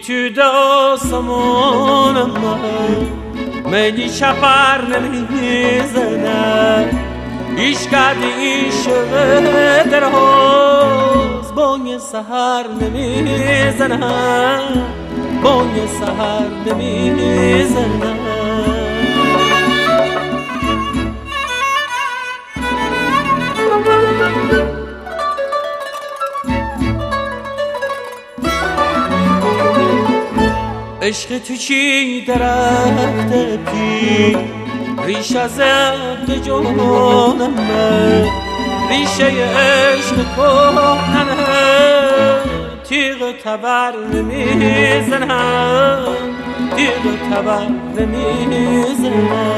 تو داستمون میلی چپر نمیزنه ایش کردی عشق در حوز بانگ سحر نمیزنه بانگ سحر نمیزنه عشق تو چی درخت پی ریش از عقد جانمه ریشه عشق کهنه تیغ تبر نمیزنه تیغ تبر نمیزنه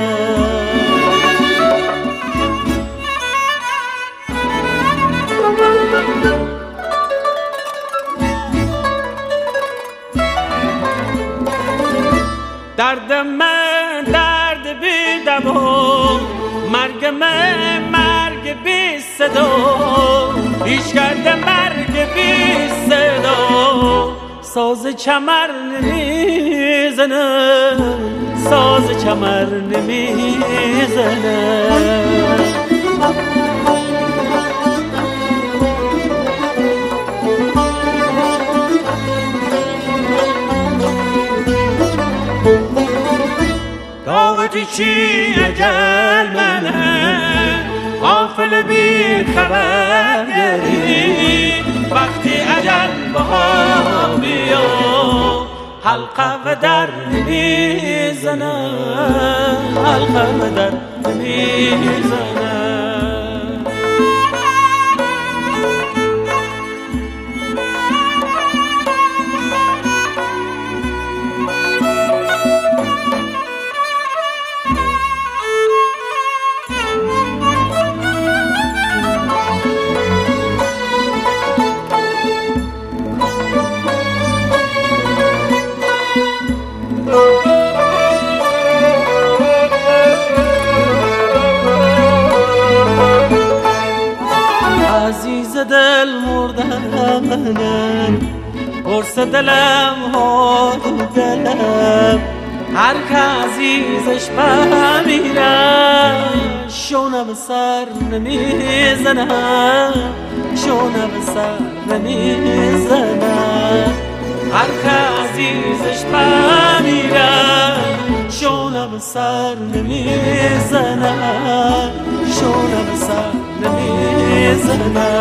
درد من درد بی دوا مرگ من مرگ بی صدا هیچ کرده مرگ بی صدا ساز چمر نمیزنه ساز چمر نمیزنه داغتی چی اجل منه غافل بی خبر داری وقتی اجل بها بیا حلقه و در نمیزنه حلقه و در نمیزنه عزیز دل مردنم قرص دلم حال دلم هر که عزیزش بمیره شونه به سر نمیزنه شونه به سر نمیزنه هر که عزیزش بمیره شونه به سر نمیزنه شونه به سر نمیزنه